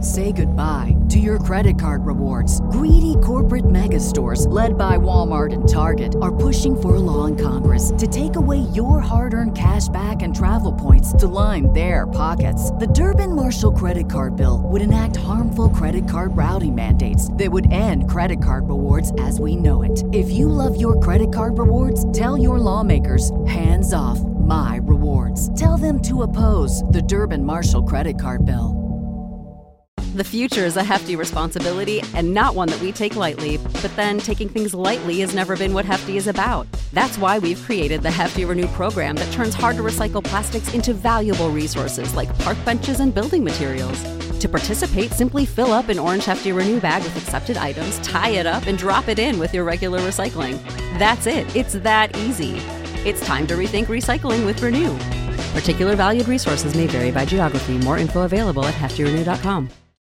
Say goodbye to your credit card rewards. Greedy corporate mega stores, led by Walmart and Target, are pushing for a law in Congress to take away your hard-earned cash back and travel points to line their pockets. The Durbin-Marshall credit card bill would enact harmful credit card routing mandates that would end credit card rewards as we know it. If you love your credit card rewards, tell your lawmakers, hands off my rewards. Tell them to oppose the Durbin-Marshall credit card bill. The future is a hefty responsibility and not one that we take lightly. But then taking things lightly has never been what Hefty is about. That's why we've created the Hefty Renew program that turns hard-to-recycle plastics into valuable resources like park benches and building materials. To participate, simply fill up an orange Hefty Renew bag with accepted items, tie it up, and drop it in with your regular recycling. That's it. It's that easy. It's time to rethink recycling with Renew. Particular valued resources may vary by geography. More info available at heftyrenew.com.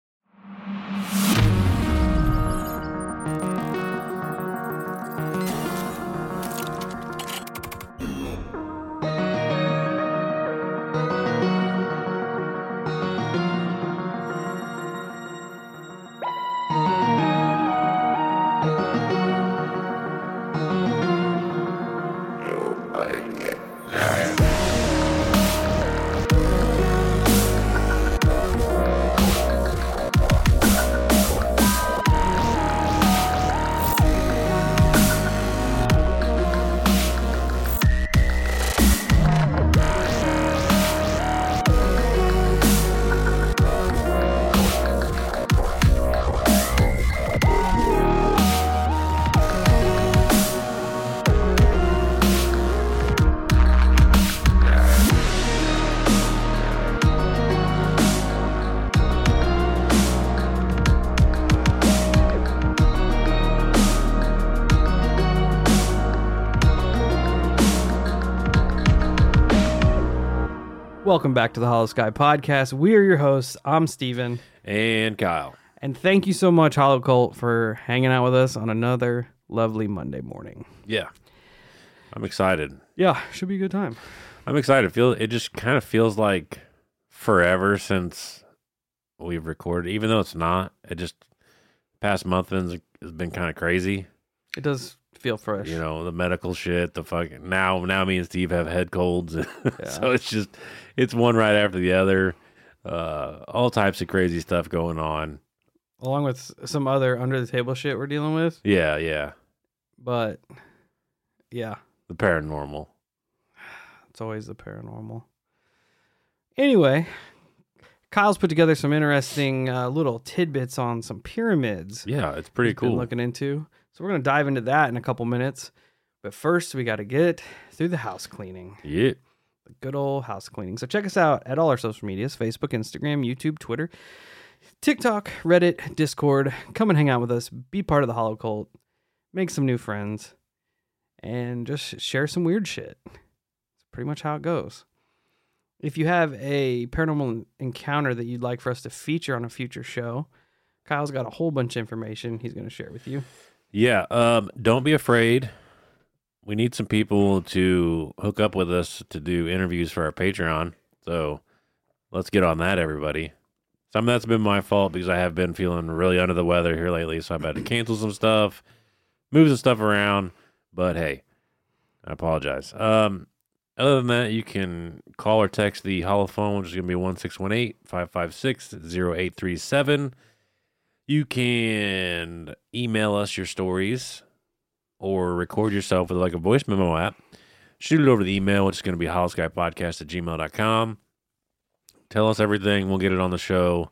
Welcome back to the Hollow Sky Podcast. We are your hosts. I'm Steven. And Kyle. And thank you so much, Hollow Cult, for hanging out with us on another lovely Monday morning. Yeah. I'm excited. Yeah, should be a good time. I'm excited. It just kind of feels like forever since we've recorded, even though it's not. It just, past month has been kind of crazy. It does feel fresh. You know, the medical shit, the fucking, now me and Steve have head colds. Yeah. So it's one right after the other. All types of crazy stuff going on. Along with some other under-the-table shit we're dealing with. Yeah. But, yeah. The paranormal. It's always the paranormal. Anyway, Kyle's put together some interesting little tidbits on some pyramids. Yeah, it's pretty cool. Been looking into. So we're going to dive into that in a couple minutes. But first, we got to get through the house cleaning. Yeah. The good old house cleaning. So check us out at all our social medias, Facebook, Instagram, YouTube, Twitter, TikTok, Reddit, Discord. Come and hang out with us. Be part of the Hollow Cult. Make some new friends. And just share some weird shit. It's pretty much how it goes. If you have a paranormal encounter that you'd like for us to feature on a future show, Kyle's got a whole bunch of information he's going to share with you. Yeah, don't be afraid. We need some people to hook up with us to do interviews for our Patreon. So let's get on that, everybody. Some of that's been my fault because I have been feeling really under the weather here lately, so I've had to cancel some stuff, move some stuff around. But hey, I apologize. Other than that, you can call or text the Hollow phone, which is going to be 1-618-556-0837. You can email us your stories or record yourself with like a voice memo app. Shoot it over to the email, which is going to be hollowskypodcast@gmail.com. Tell us everything. We'll get it on the show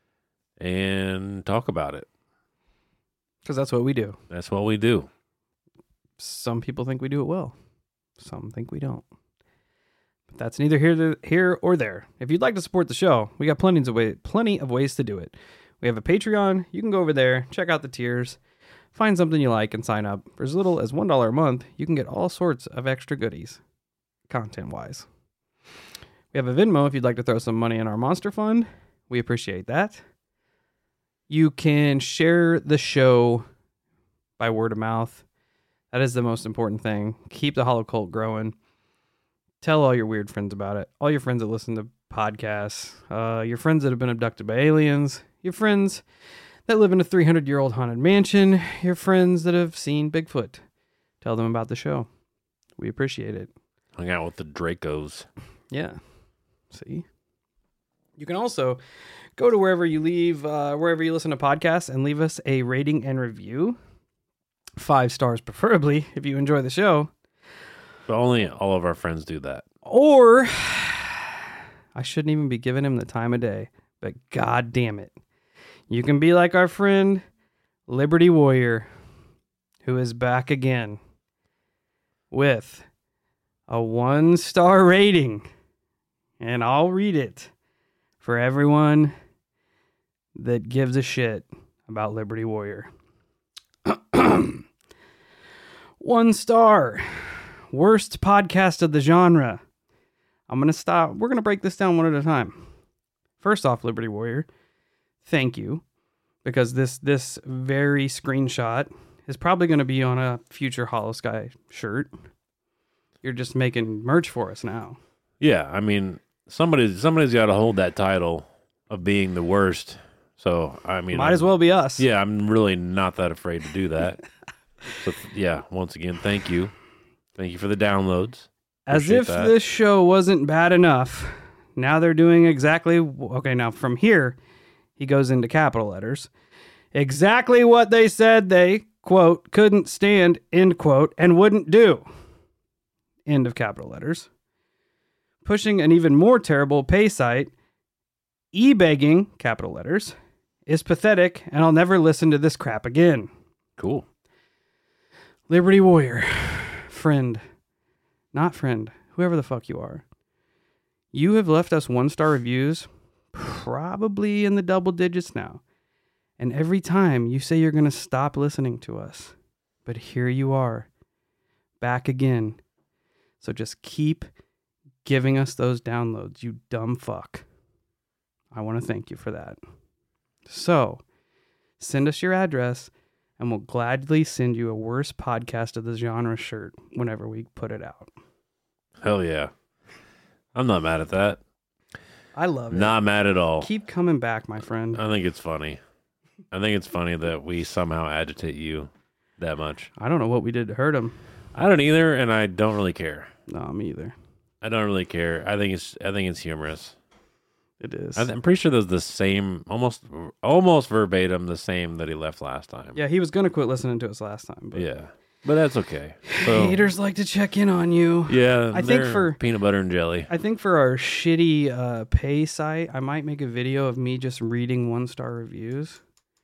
and talk about it. Because that's what we do. That's what we do. Some people think we do it well. Some think we don't. But that's neither here or there. If you'd like to support the show, we got plenty of ways to do it. We have a Patreon. You can go over there, check out the tiers, find something you like, and sign up. For as little as $1 a month, you can get all sorts of extra goodies, content-wise. We have a Venmo if you'd like to throw some money in our Monster Fund. We appreciate that. You can share the show by word of mouth. That is the most important thing. Keep the Hollow Cult growing. Tell all your weird friends about it. All your friends that listen to podcasts. Your friends that have been abducted by aliens. your friends that live in a 300-year-old haunted mansion, your friends that have seen Bigfoot. Tell them about the show. We appreciate it. Hang out with the Dracos. Yeah. See? You can also go to wherever you listen to podcasts and leave us a rating and review. 5 stars preferably if you enjoy the show. But only all of our friends do that. Or I shouldn't even be giving him the time of day, but god damn it. You can be like our friend Liberty Warrior, who is back again with a 1-star rating. And I'll read it for everyone that gives a shit about Liberty Warrior. 1 star. Worst podcast of the genre. I'm going to stop. We're going to break this down one at a time. First off, Liberty Warrior, thank you. Because this very screenshot is probably going to be on a future Hollow Sky shirt. You're just making merch for us now. Yeah, I mean, somebody's got to hold that title of being the worst. So, I mean... Might as well be us. Yeah, I'm really not that afraid to do that. So, yeah, once again, thank you. Thank you for the downloads. As if this show wasn't bad enough, now they're doing exactly... Okay, now from here, he goes into capital letters. Exactly what they said they, quote, couldn't stand, end quote, and wouldn't do. End of capital letters. Pushing an even more terrible pay site, e-begging, capital letters, is pathetic, and I'll never listen to this crap again. Cool. Liberty Warrior, friend, not friend, whoever the fuck you are. You have left us 1-star reviews, probably in the double digits now. And every time you say you're going to stop listening to us. But here you are, back again. So just keep giving us those downloads, you dumb fuck. I want to thank you for that. So, send us your address, and we'll gladly send you a worst podcast of the genre shirt whenever we put it out. Hell yeah. I'm not mad at that. I love it. Not mad at all. Keep coming back, my friend. I think it's funny. I think it's funny that we somehow agitate you that much. I don't know what we did to hurt him. I don't either, and I don't really care. No, me either. I don't really care. I think it's humorous. It is. I'm pretty sure there's the same, almost verbatim, the same that he left last time. Yeah, he was going to quit listening to us last time. But Yeah, but that's okay. So, haters like to check in on you. Yeah, I think for peanut butter and jelly. I think for our shitty pay site, I might make a video of me just reading 1-star reviews.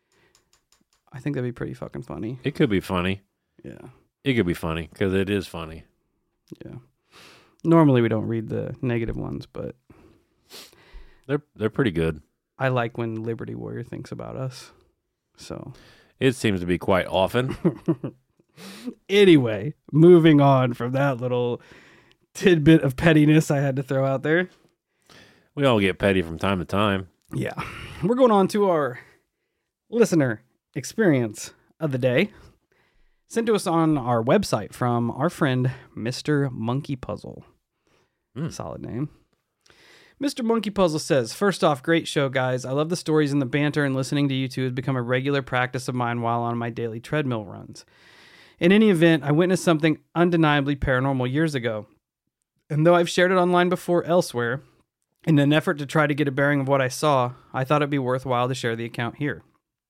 I think that'd be pretty fucking funny. It could be funny. Yeah. It could be funny because it is funny. Yeah. Normally we don't read the negative ones, but they're pretty good. I like when Liberty Warrior thinks about us. So it seems to be quite often. Anyway, moving on from that little tidbit of pettiness I had to throw out there. We all get petty from time to time. Yeah. We're going on to our listener experience of the day. Sent to us on our website from our friend, Mr. Monkey Puzzle. Solid name. Mr. Monkey Puzzle says, first off, great show, guys. I love the stories and the banter, and listening to you two has become a regular practice of mine while on my daily treadmill runs. In any event, I witnessed something undeniably paranormal years ago. And though I've shared it online before elsewhere, in an effort to try to get a bearing of what I saw, I thought it'd be worthwhile to share the account here.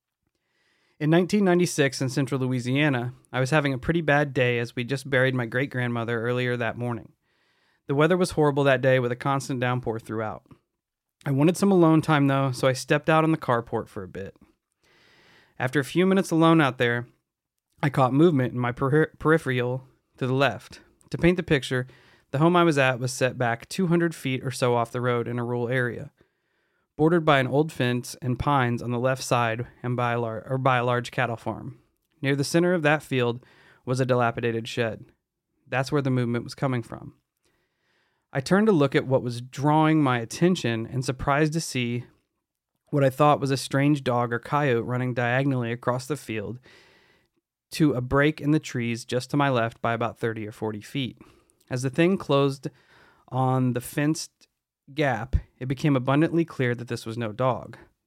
In 1996 in central Louisiana, I was having a pretty bad day as we just buried my great-grandmother earlier that morning. The weather was horrible that day with a constant downpour throughout. I wanted some alone time though, so I stepped out on the carport for a bit. After a few minutes alone out there, I caught movement in my peripheral to the left. To paint the picture, the home I was at was set back 200 feet or so off the road in a rural area, bordered by an old fence and pines on the left side and by a large cattle farm. Near the center of that field was a dilapidated shed. That's where the movement was coming from. I turned to look at what was drawing my attention and surprised to see what I thought was a strange dog or coyote running diagonally across the field to a break in the trees just to my left by about 30 or 40 feet. As the thing closed on the fenced gap, it became abundantly clear that this was no dog.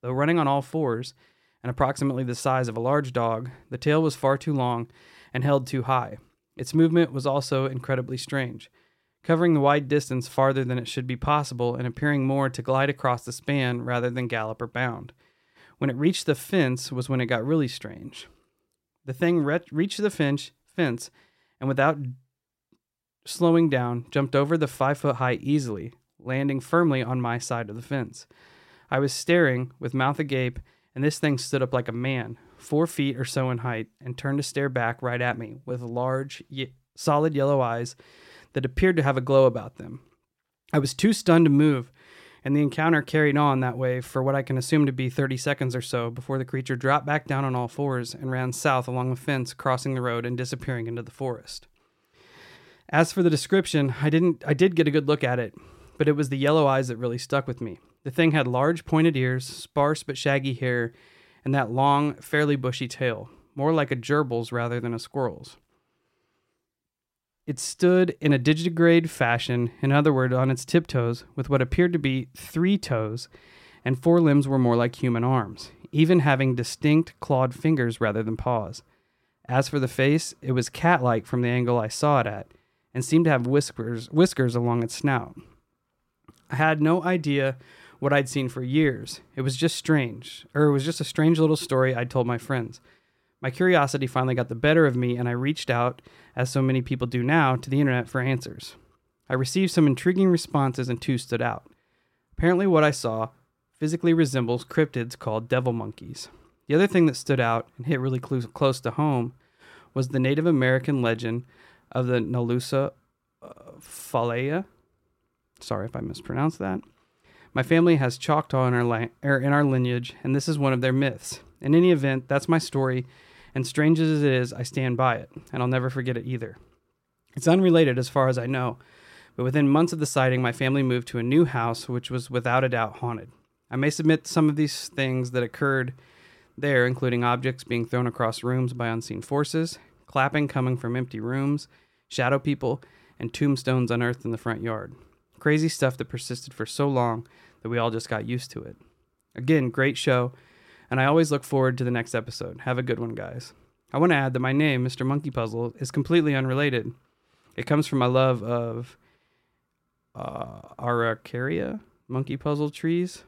Though running on all fours and approximately the size of a large dog, the tail was far too long and held too high. Its movement was also incredibly strange, covering the wide distance farther than it should be possible and appearing more to glide across the span rather than gallop or bound. When it reached the fence was when it got really strange. The thing reached the fence and without slowing down, jumped over the 5-foot height easily, landing firmly on my side of the fence. I was staring with mouth agape, and this thing stood up like a man, 4 feet or so in height, and turned to stare back right at me with large, solid yellow eyes that appeared to have a glow about them. I was too stunned to move, and the encounter carried on that way for what I can assume to be 30 seconds or so before the creature dropped back down on all fours and ran south along the fence, crossing the road and disappearing into the forest. As for the description, I did get a good look at it, but it was the yellow eyes that really stuck with me. The thing had large pointed ears, sparse but shaggy hair, and that long, fairly bushy tail, more like a gerbil's rather than a squirrel's. It stood in a digitigrade fashion, in other words, on its tiptoes, with what appeared to be 3 toes, and 4 limbs were more like human arms, even having distinct clawed fingers rather than paws. As for the face, it was cat-like from the angle I saw it at, and seemed to have whiskers along its snout. I had no idea what I'd seen for years. It was just a strange little story I'd told my friends. My curiosity finally got the better of me, and I reached out, as so many people do now, to the internet for answers. I received some intriguing responses, and 2 stood out. Apparently what I saw physically resembles cryptids called devil monkeys. The other thing that stood out and hit really close to home was the Native American legend of the Nalusa Falea. Sorry if I mispronounced that. My family has Choctaw in our lineage, and this is one of their myths. In any event, that's my story, and strange as it is, I stand by it, and I'll never forget it either. It's unrelated as far as I know, but within months of the sighting, my family moved to a new house, which was without a doubt haunted. I may submit some of these things that occurred there, including objects being thrown across rooms by unseen forces, clapping coming from empty rooms, shadow people, and tombstones unearthed in the front yard. Crazy stuff that persisted for so long that we all just got used to it. Again, great show, and I always look forward to the next episode. Have a good one, guys. I want to add that my name, Mr. Monkey Puzzle, is completely unrelated. It comes from my love of Araucaria, monkey puzzle trees.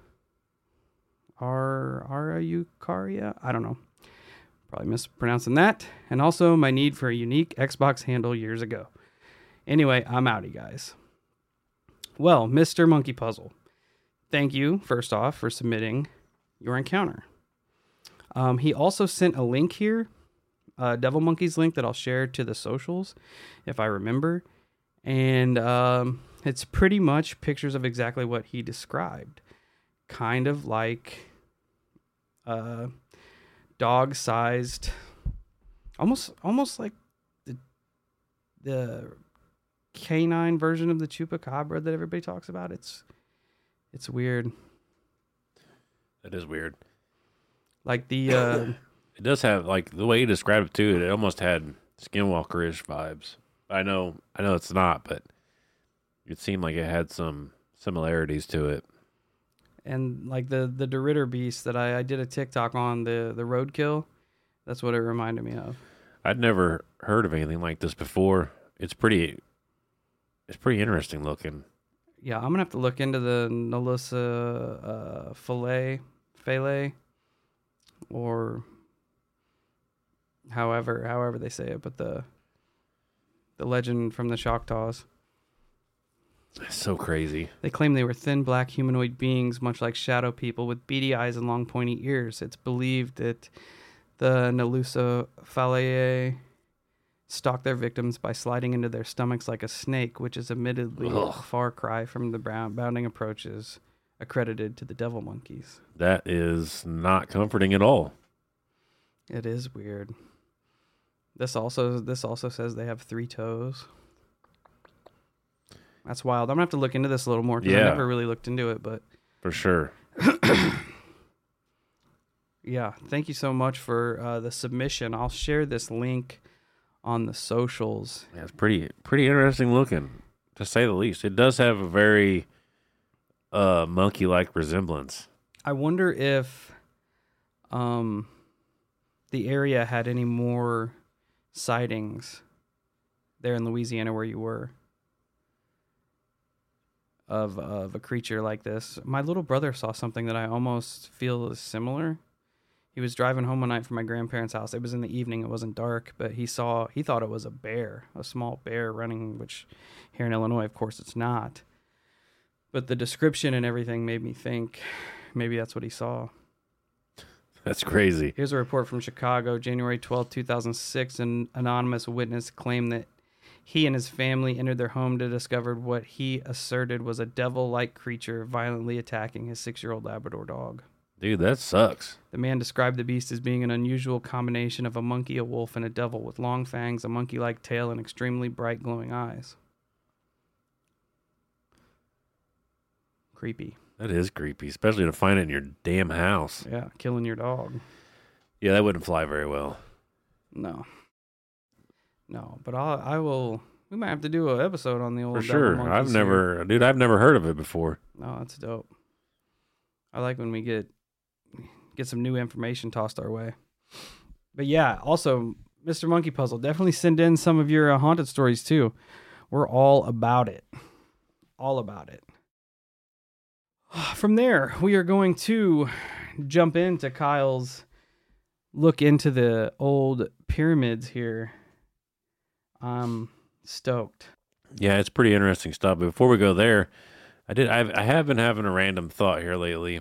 Araucaria? I don't know. Probably mispronouncing that. And also my need for a unique Xbox handle years ago. Anyway, I'm outie, guys. Well, Mr. Monkey Puzzle, thank you, first off, for submitting your encounter. He also sent a link here, Devil Monkeys link that I'll share to the socials, if I remember. And it's pretty much pictures of exactly what he described. Kind of like dog-sized, almost like the canine version of the chupacabra that everybody talks about. It's weird. That is weird. Like the it does have, like, the way you described it too, it almost had Skinwalker-ish vibes. I know it's not, but it seemed like it had some similarities to it. And like the Deritter beast that I did a TikTok on, the roadkill, that's what it reminded me of. I'd never heard of anything like this before. It's pretty interesting looking. Yeah, I'm gonna have to look into the Nalusa Falea, or however they say it, but the legend from the Choctaws. It's so crazy. They claim they were thin black humanoid beings, much like shadow people, with beady eyes and long pointy ears. It's believed that the Nalusa Falea stalk their victims by sliding into their stomachs like a snake, which is admittedly a far cry from the bounding approaches accredited to the devil monkeys. That is not comforting at all. It is weird. This also says they have 3 toes. That's wild. I'm gonna have to look into this a little more because I never really looked into it, but for sure. Yeah, thank you so much for the submission. I'll share this link on the socials. Yeah, it's pretty interesting looking, to say the least. It does have a very monkey-like resemblance. I wonder if the area had any more sightings there in Louisiana where you were of a creature like this. My little brother saw something that I almost feel is similar. He was driving home one night from my grandparents' house. It was in the evening. It wasn't dark, but he thought it was a bear, a small bear running, which here in Illinois, of course, it's not. But the description and everything made me think maybe that's what he saw. That's crazy. Here's a report from Chicago, January 12, 2006. An anonymous witness claimed that he and his family entered their home to discover what he asserted was a devil-like creature violently attacking his 6-year-old Labrador dog. Dude, that sucks. The man described the beast as being an unusual combination of a monkey, a wolf, and a devil with long fangs, a monkey-like tail, and extremely bright glowing eyes. Creepy. That is creepy, especially to find it in your damn house. Yeah, killing your dog. Yeah, that wouldn't fly very well. No, but I will. We might have to do an episode on the old. For sure. I've never heard of it before. No, that's dope. I like when we get some new information tossed our way. But yeah, also, Mr. Monkey Puzzle, definitely send in some of your haunted stories too. We're all about it. All about it. From there, we are going to jump into Kyle's look into the old pyramids here. I'm stoked. Yeah, it's pretty interesting stuff. But before we go there, I have been having a random thought here lately.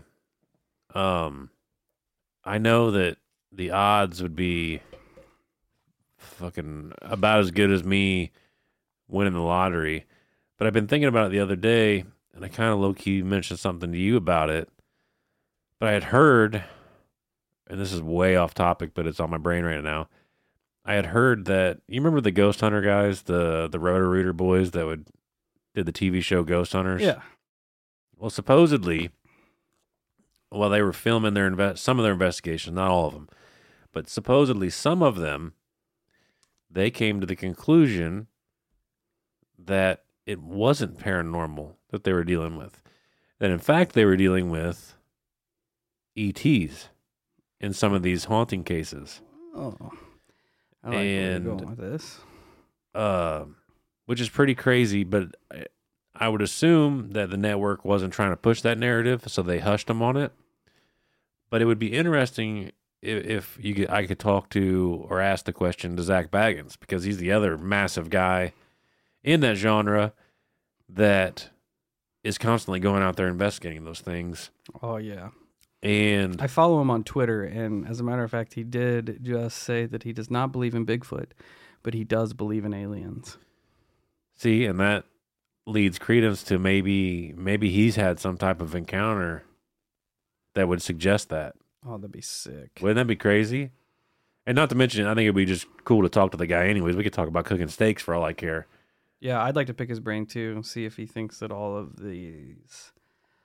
I know that the odds would be fucking about as good as me winning the lottery, but I've been thinking about it the other day, and I kind of low-key mentioned something to you about it. But I had heard, and this is way off topic, but it's on my brain right now. I had heard that, you remember the Ghost Hunter guys, the Roto-Rooter boys that did the TV show Ghost Hunters? Yeah. Well, supposedly, while they were filming some of their investigations, not all of them, but supposedly some of them, they came to the conclusion that it wasn't paranormal that they were dealing with. That in fact they were dealing with ETs in some of these haunting cases. Oh. I like where you're going with this. Which is pretty crazy, but I would assume that the network wasn't trying to push that narrative, so they hushed them on it. But it would be interesting if I could talk to or ask the question to Zach Baggins, because he's the other massive guy in that genre that is constantly going out there investigating those things. Oh, yeah. And I follow him on Twitter, and as a matter of fact, he did just say that he does not believe in Bigfoot, but he does believe in aliens. See, and that leads credence to maybe he's had some type of encounter that would suggest that. Oh, that'd be sick. Wouldn't that be crazy? And not to mention, I think it'd be just cool to talk to the guy anyways. We could talk about cooking steaks for all I care. Yeah, I'd like to pick his brain too, see if he thinks that all of these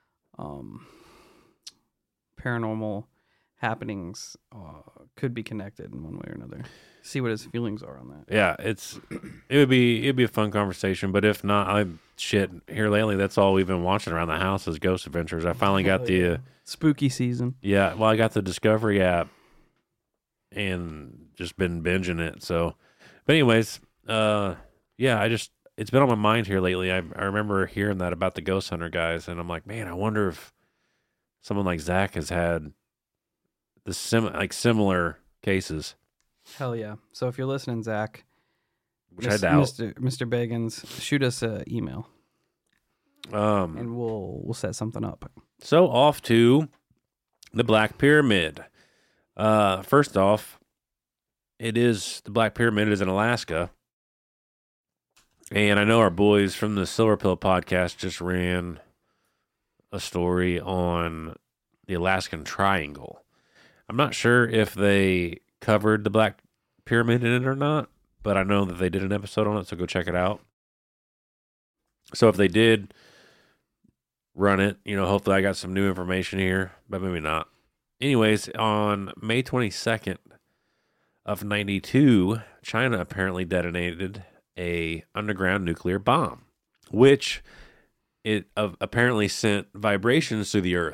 paranormal happenings could be connected in one way or another. See what his feelings are on that. Yeah, it'd be a fun conversation, but if not, here lately that's all we've been watching around the house is Ghost Adventures. I finally got the spooky season. Yeah, well, I got the Discovery app and just been binging it. So, but anyways, yeah, it's been on my mind here lately. I remember hearing that about the Ghost Hunter guys, and I'm like, man, I wonder if someone like Zach has had the similar cases. Hell yeah! So if you're listening, Zach, which I doubt, Mr. Baggins, shoot us an email, and we'll set something up. So off to the Black Pyramid. First off, the Black Pyramid is in Alaska, and I know our boys from the Silver Pill podcast just ran a story on the Alaskan Triangle. I'm not sure if they covered the Black Pyramid in it or not, but I know that they did an episode on it, so go check it out. So if they did run it, hopefully I got some new information here, but maybe not. Anyways, on May 22nd of 92, China apparently detonated a underground nuclear bomb, which it apparently sent vibrations through the earth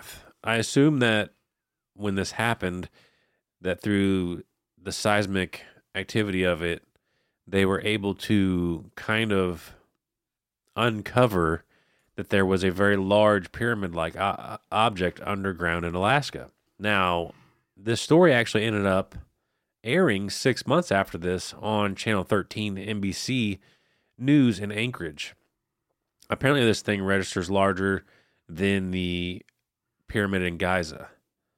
I assume that when this happened, that through the seismic activity of it, they were able to kind of uncover that there was a very large pyramid-like object underground in Alaska. Now, this story actually ended up airing 6 months after this on Channel 13 NBC News in Anchorage. Apparently, this thing registers larger than the pyramid in Giza.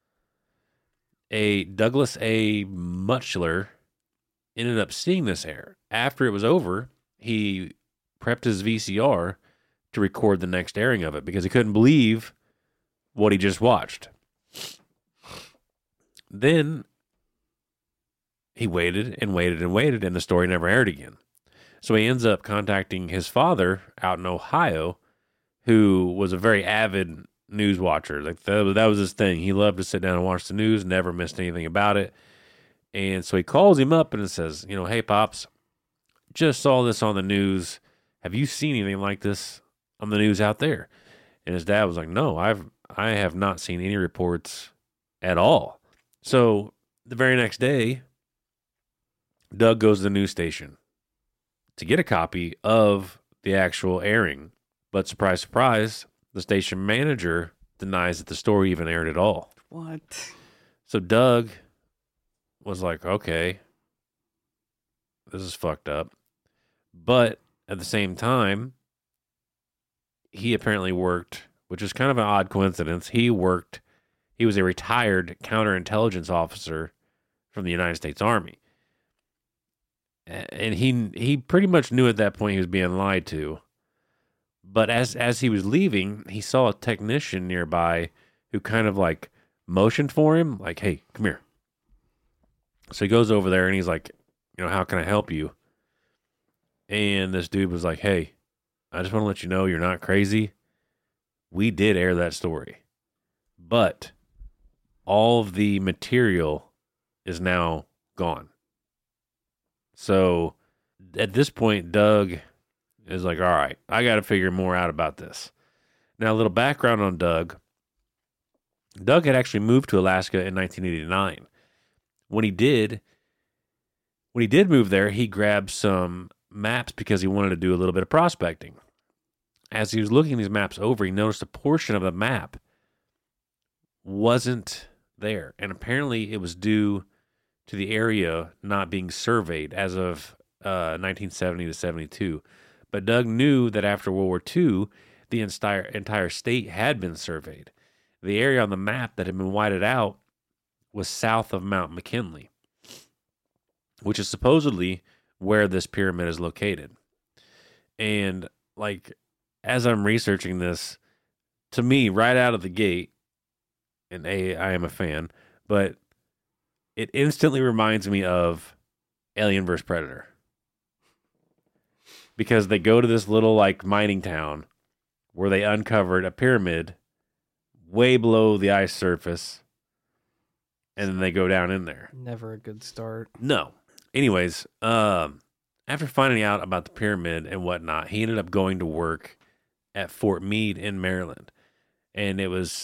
A Douglas A. Mutchler ended up seeing this air. After it was over, he prepped his VCR to record the next airing of it because he couldn't believe what he just watched. Then he waited and waited and waited, and the story never aired again. So he ends up contacting his father out in Ohio, who was a very avid news watcher. Like that was his thing. He loved to sit down and watch the news, never missed anything about it. And so he calls him up and says, hey, Pops, just saw this on the news. Have you seen anything like this on the news out there? And his dad was like, no, I have not seen any reports at all. So the very next day, Doug goes to the news station to get a copy of the actual airing. But surprise, surprise, the station manager denies that the story even aired at all. What? So Doug was like, okay, this is fucked up. But at the same time, he apparently worked, which is kind of an odd coincidence. He was a retired counterintelligence officer from the United States Army. And he pretty much knew at that point he was being lied to. But as he was leaving, he saw a technician nearby who kind of like motioned for him, like, hey, come here. So he goes over there and he's like, how can I help you? And this dude was like, hey, I just want to let you know you're not crazy. We did air that story. But all of the material is now gone. So at this point, Doug is like, all right, I got to figure more out about this. Now, a little background on Doug. Doug had actually moved to Alaska in 1989. When he did move there, he grabbed some maps because he wanted to do a little bit of prospecting. As he was looking these maps over, he noticed a portion of the map wasn't there. And apparently it was due to the area not being surveyed as of 1970 to 72. But Doug knew that after World War II, the entire state had been surveyed. The area on the map that had been whited out was south of Mount McKinley, which is supposedly where this pyramid is located. And like, as I'm researching this, to me, right out of the gate, and I am a fan, but it instantly reminds me of Alien vs. Predator. Because they go to this little like mining town where they uncovered a pyramid way below the ice surface, and then they go down in there. Never a good start. No. Anyways, after finding out about the pyramid and whatnot, he ended up going to work at Fort Meade in Maryland. And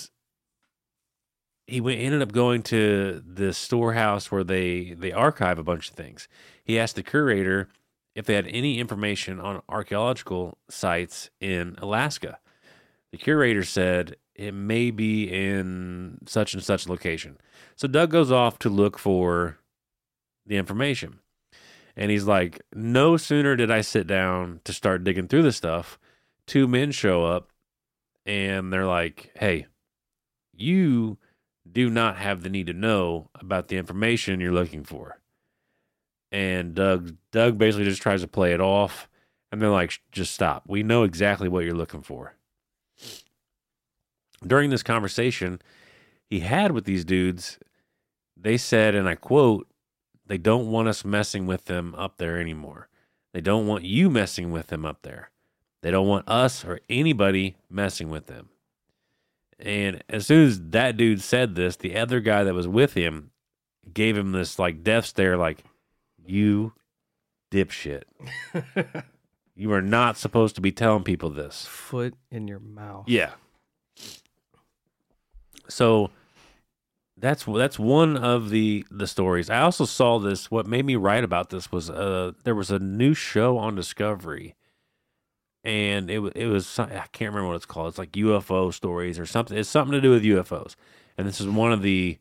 he ended up going to the storehouse where they archive a bunch of things. He asked the curator if they had any information on archaeological sites in Alaska. The curator said it may be in such and such location. So Doug goes off to look for the information. And he's like, no sooner did I sit down to start digging through this stuff, two men show up and they're like, hey, you do not have the need to know about the information you're looking for. And Doug basically just tries to play it off. And they're like, just stop. We know exactly what you're looking for. During this conversation he had with these dudes, they said, and I quote, they don't want us messing with them up there anymore. They don't want you messing with them up there. They don't want us or anybody messing with them. And as soon as that dude said this, the other guy that was with him gave him this like death stare, like, you dipshit. You are not supposed to be telling people this. Foot in your mouth. Yeah. So that's one of the stories. I also saw this. What made me write about this was there was a new show on Discovery, and it was I can't remember what it's called. It's like UFO stories or something. It's something to do with UFOs. And this is one of the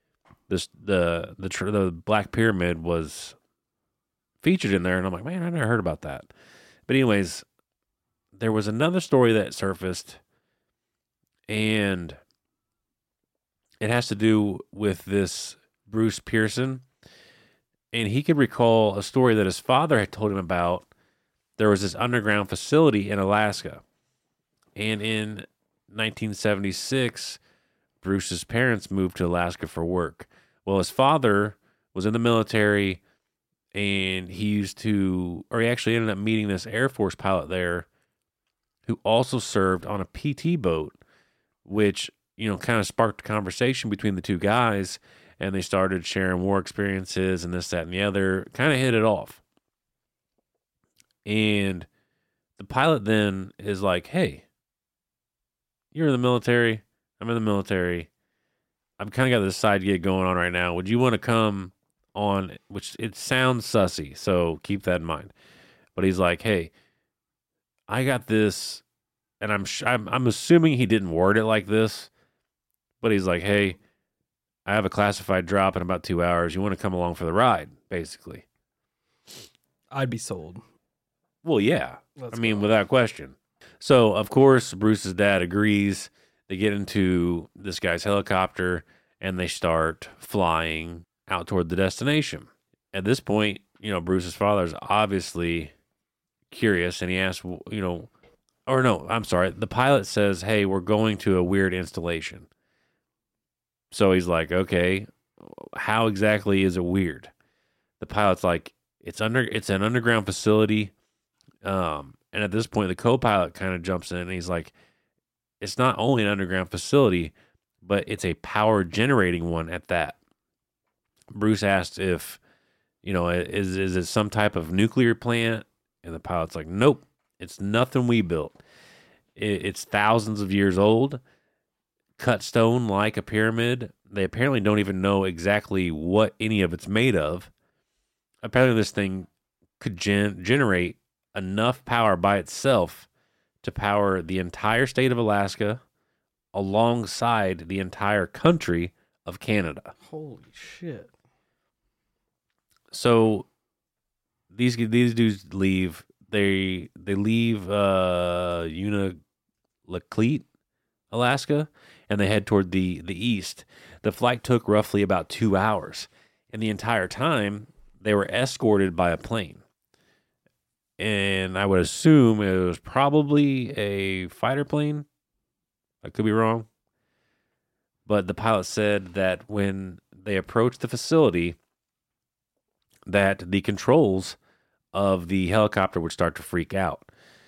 Black Pyramid was featured in there, and I'm like, man, I never heard about that. But anyways, there was another story that surfaced, and it has to do with this Bruce Pearson, and he could recall a story that his father had told him about. There was this underground facility in Alaska, and in 1976, Bruce's parents moved to Alaska for work. Well, his father was in the military, and he actually ended up meeting this Air Force pilot there who also served on a PT boat, which, kind of sparked a conversation between the two guys, and they started sharing war experiences and this, that, and the other, kind of hit it off. And the pilot then is like, hey, you're in the military. I'm in the military. I've kind of got this side gig going on right now. Would you want to come on? Which it sounds sussy, so keep that in mind. But he's like, hey, I got this, and I'm assuming he didn't word it like this, but he's like, hey, I have a classified drop in about 2 hours. You want to come along for the ride, basically. I'd be sold. Well, yeah. Let's I mean, go. without question. So, of course, Bruce's dad agrees. They get into this guy's helicopter, and they start flying out toward the destination. At this point, Bruce's father is obviously curious, and he asks, the pilot says, hey, we're going to a weird installation. So he's like, okay, how exactly is it weird? The pilot's like, it's an underground facility. And at this point, the co-pilot kind of jumps in, and he's like, it's not only an underground facility, but it's a power generating one at that. Bruce asked if, is it some type of nuclear plant? And the pilot's like, nope, it's nothing we built. It's thousands of years old, cut stone like a pyramid. They apparently don't even know exactly what any of it's made of. Apparently this thing could generate enough power by itself to power the entire state of Alaska alongside the entire country of Canada. Holy shit. So these dudes leave. They leave Unalakleet, Alaska, and they head toward the east. The flight took roughly about 2 hours, and the entire time they were escorted by a plane. And I would assume it was probably a fighter plane. I could be wrong. But the pilot said that when they approached the facility, that the controls of the helicopter would start to freak out.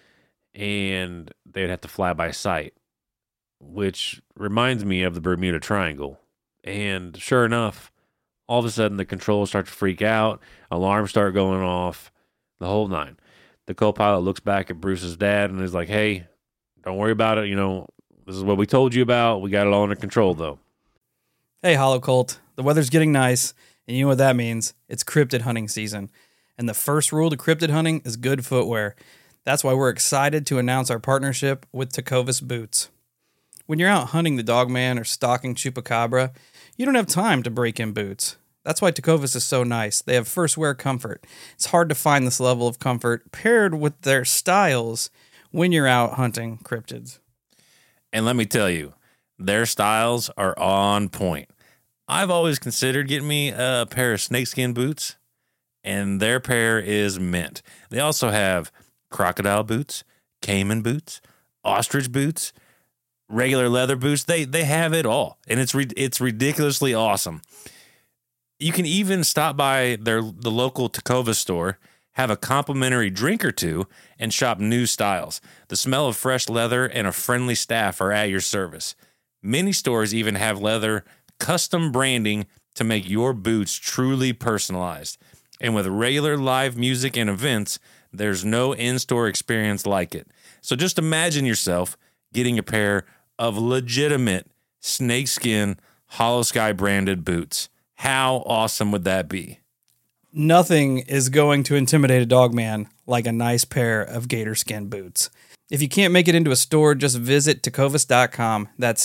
And they'd have to fly by sight, which reminds me of the Bermuda Triangle. And sure enough, all of a sudden the controls start to freak out, alarms start going off, the whole nine. The co-pilot looks back at Bruce's dad and is like, hey, don't worry about it. This is what we told you about. We got it all under control, though. Hey, Hollow Cult. The weather's getting nice, and you know what that means. It's cryptid hunting season. And the first rule to cryptid hunting is good footwear. That's why we're excited to announce our partnership with Tecovas Boots. When you're out hunting the Dogman or stalking Chupacabra, you don't have time to break in boots. That's why Tecovas is so nice. They have first wear comfort. It's hard to find this level of comfort paired with their styles when you're out hunting cryptids. And let me tell you, their styles are on point. I've always considered getting me a pair of snakeskin boots, and their pair is mint. They also have crocodile boots, caiman boots, ostrich boots, regular leather boots. They have it all, and it's ridiculously awesome. You can even stop by the local Tecovas store, have a complimentary drink or two, and shop new styles. The smell of fresh leather and a friendly staff are at your service. Many stores even have leather custom branding to make your boots truly personalized. And with regular live music and events, there's no in-store experience like it. So just imagine yourself getting a pair of legitimate snakeskin Hollow Sky branded boots. How awesome would that be? Nothing is going to intimidate a dog man like a nice pair of gator skin boots. If you can't make it into a store, just visit tecovas.com. That's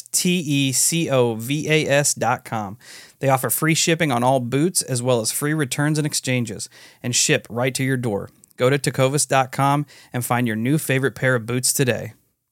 TECOVAS.com. They offer free shipping on all boots as well as free returns and exchanges, and ship right to your door. Go to tecovas.com and find your new favorite pair of boots today.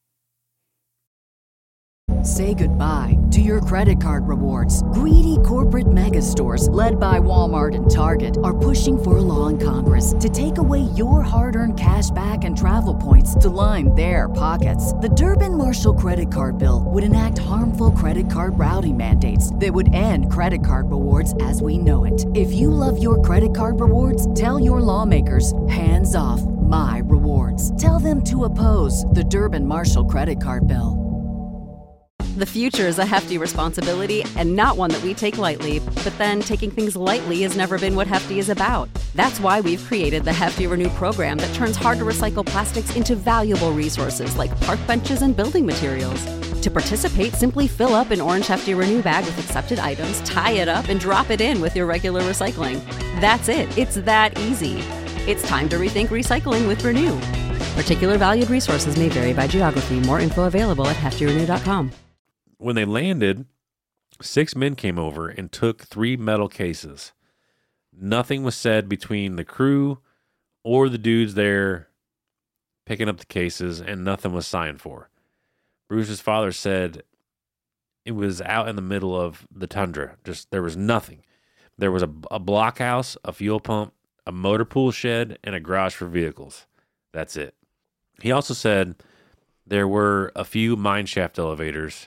Say goodbye to your credit card rewards. Greedy corporate mega stores, led by Walmart and Target, are pushing for a law in Congress to take away your hard-earned cash back and travel points to line their pockets. The Durbin-Marshall credit card bill would enact harmful credit card routing mandates that would end credit card rewards as we know it. If you love your credit card rewards, tell your lawmakers, hands off my rewards. Tell them to oppose the Durbin-Marshall credit card bill. The future is a hefty responsibility and not one that we take lightly, but then taking things lightly has never been what Hefty is about. That's why we've created the Hefty Renew program that turns hard-to-recycle plastics into valuable resources like park benches and building materials. To participate, simply fill up an orange Hefty Renew bag with accepted items, tie it up, and drop it in with your regular recycling. That's it. It's that easy. It's time to rethink recycling with Renew. Particular valued resources may vary by geography. More info available at heftyrenew.com. When they landed, 6 men came over and took 3 metal cases. Nothing was said between the crew or the dudes there picking up the cases, and nothing was signed for. Bruce's father said it was out in the middle of the tundra. Just there was nothing. There was a blockhouse, a fuel pump, a motor pool shed, and a garage for vehicles. That's it. He also said there were a few mine shaft elevators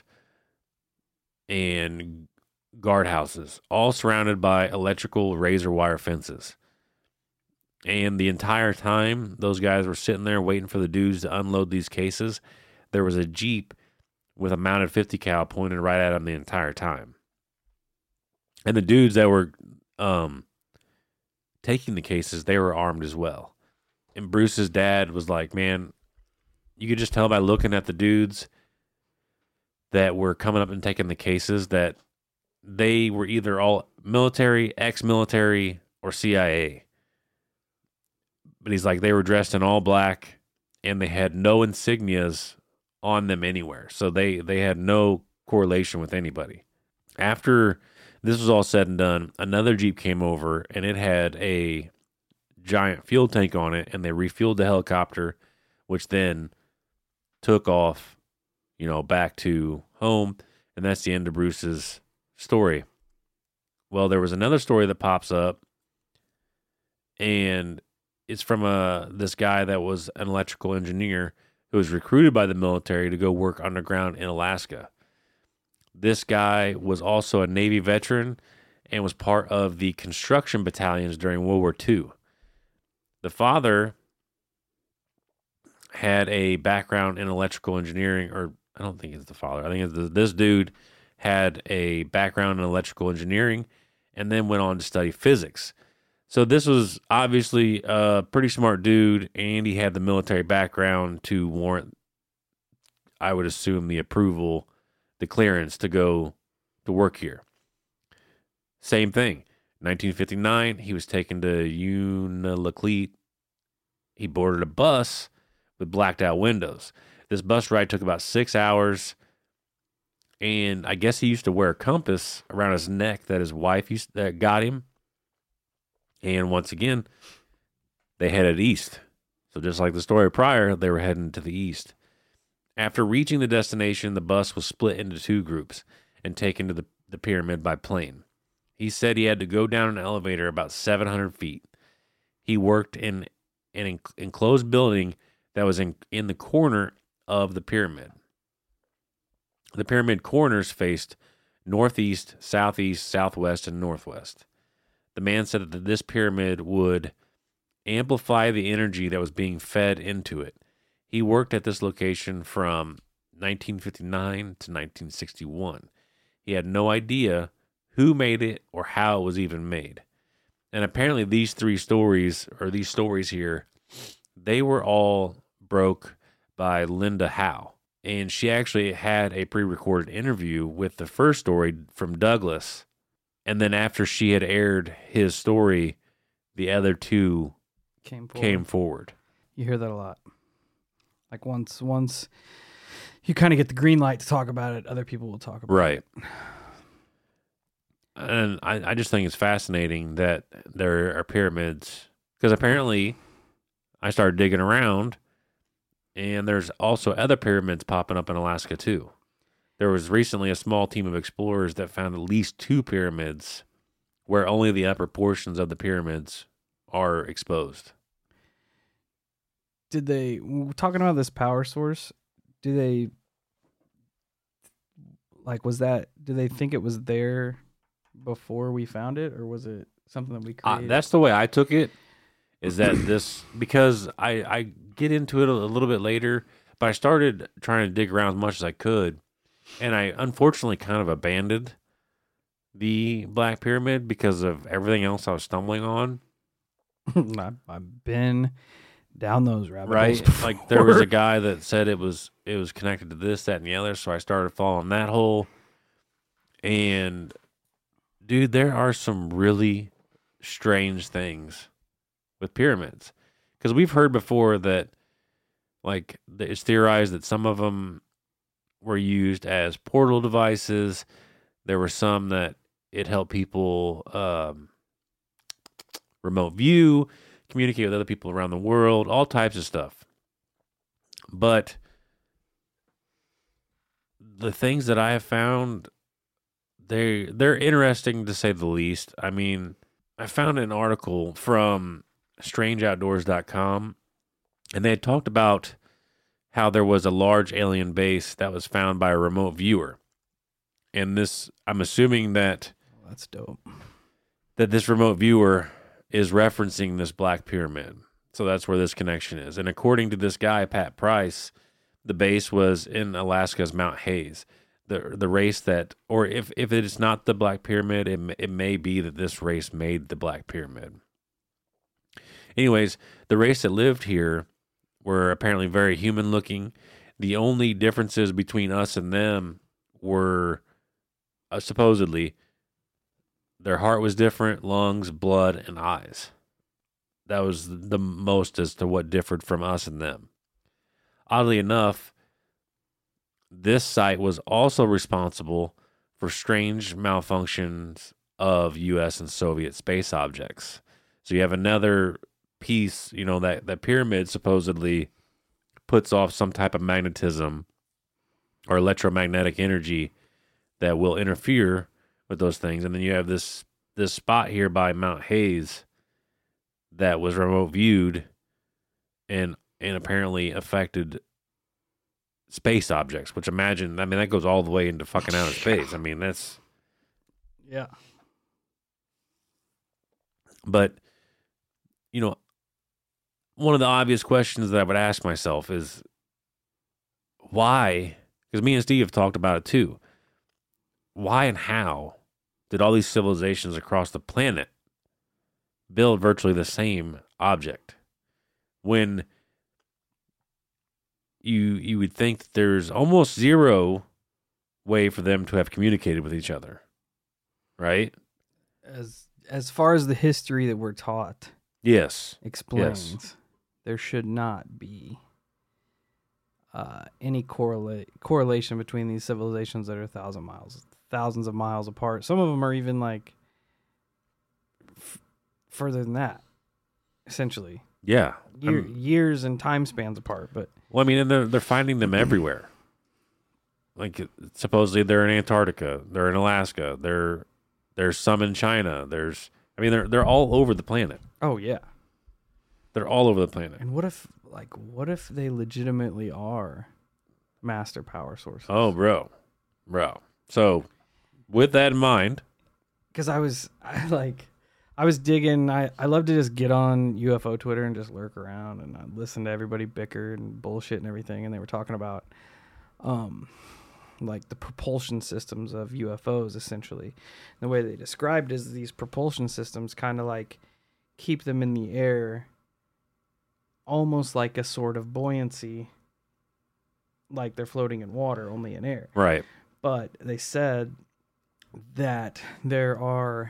and guardhouses, all surrounded by electrical razor wire fences. And the entire time those guys were sitting there waiting for the dudes to unload these cases, there was a Jeep with a mounted 50 cal pointed right at them the entire time. And the dudes that were taking the cases, they were armed as well. And Bruce's dad was like, man, you could just tell by looking at the dudes that were coming up and taking the cases that they were either all military, ex-military, or CIA. But he's like, they were dressed in all black and they had no insignias on them anywhere. So they had no correlation with anybody. After this was all said and done, another Jeep came over and it had a giant fuel tank on it, and they refueled the helicopter, which then took off, back to home, and that's the end of Bruce's story. Well, there was another story that pops up, and it's from this guy that was an electrical engineer who was recruited by the military to go work underground in Alaska. This guy was also a Navy veteran and was part of the construction battalions during World War II. The father had a background in electrical engineering, or I don't think it's the father. I think it's this dude had a background in electrical engineering and then went on to study physics. So this was obviously a pretty smart dude, and he had the military background to warrant, I would assume, the approval, the clearance to go to work here. Same thing. 1959, he was taken to Unalakleet. He boarded a bus with blacked out windows. This bus ride took about 6 hours, and I guess he used to wear a compass around his neck that his wife got him. And once again, they headed east. So just like the story prior, they were heading to the east. After reaching the destination, the bus was split into 2 groups and taken to the pyramid by plane. He said he had to go down an elevator about 700 feet. He worked in an enclosed building that was in the corner of the pyramid. The pyramid corners faced northeast, southeast, southwest, and northwest. The man said that this pyramid would amplify the energy that was being fed into it. He worked at this location from 1959 to 1961. He had no idea who made it or how it was even made. And apparently these stories here, they were all broke by Linda Howe. And she actually had a pre-recorded interview with the first story from Douglas. And then after she had aired his story, the other two came forward. You hear that a lot. Like once you kind of get the green light to talk about it, other people will talk about Right. it. And I just think it's fascinating that there are pyramids, because apparently I started digging around, and there's also other pyramids popping up in Alaska too. There was recently a small team of explorers that found at least 2 pyramids where only the upper portions of the pyramids are exposed. Did they, talking about this power source, do they, like, did they think it was there before we found it, or was it something that we created? That's the way I took it, is that this, because I get into it a little bit later, but I started trying to dig around as much as I could, and I unfortunately kind of abandoned the Black Pyramid because of everything else I was stumbling on. I've been down those rabbit holes Right? before. Like there was a guy that said it was connected to this, that, and the other, so I started following that hole. And dude, there are some really strange things with pyramids. Because we've heard before that, like, it's theorized that some of them were used as portal devices. There were some that it helped people remote view, communicate with other people around the world, all types of stuff. But the things that I have found, they're interesting to say the least. I mean, I found an article from strangeoutdoors.com, and they had talked about how there was a large alien base that was found by a remote viewer. And this, I'm assuming that That's dope. that this remote viewer is referencing this Black Pyramid. So that's where this connection is. And according to this guy, Pat Price, the base was in Alaska's Mount Hayes. The race that, or if it is not the Black Pyramid, it may be that this race made the Black Pyramid. Anyways, the race that lived here were apparently very human looking. The only differences between us and them were supposedly their heart was different, lungs, blood, and eyes. That was the most as to what differed from us and them. Oddly enough, this site was also responsible for strange malfunctions of U.S. and Soviet space objects. So you have another piece, that pyramid supposedly puts off some type of magnetism or electromagnetic energy that will interfere with those things. And then you have this spot here by Mount Hayes that was remote viewed and apparently affected space objects, which that goes all the way into fucking outer space. I mean, that's... Yeah. But, one of the obvious questions that I would ask myself is why, because me and Steve have talked about it too, why and how did all these civilizations across the planet build virtually the same object when you would think that there's almost zero way for them to have communicated with each other, right? As far as the history that we're taught Yes. explains, there should not be any correlation between these civilizations that are thousands of miles apart. Some of them are even like further than that, essentially. Yeah. Years and time spans apart. But Well, I mean, and they're finding them everywhere. Like supposedly they're in Antarctica, they're in Alaska, there's some in China. They're all over the planet. oh yeah. They're all over the planet. And what if they legitimately are master power sources? Oh, bro. So, with that in mind, Because I was digging. I love to just get on UFO Twitter and just lurk around and I listen to everybody bicker and bullshit and everything. And they were talking about, like the propulsion systems of UFOs. Essentially, and the way they described is these propulsion systems kind of like keep them in the air, almost like a sort of buoyancy like they're floating in water, only in air. Right. But they said that there are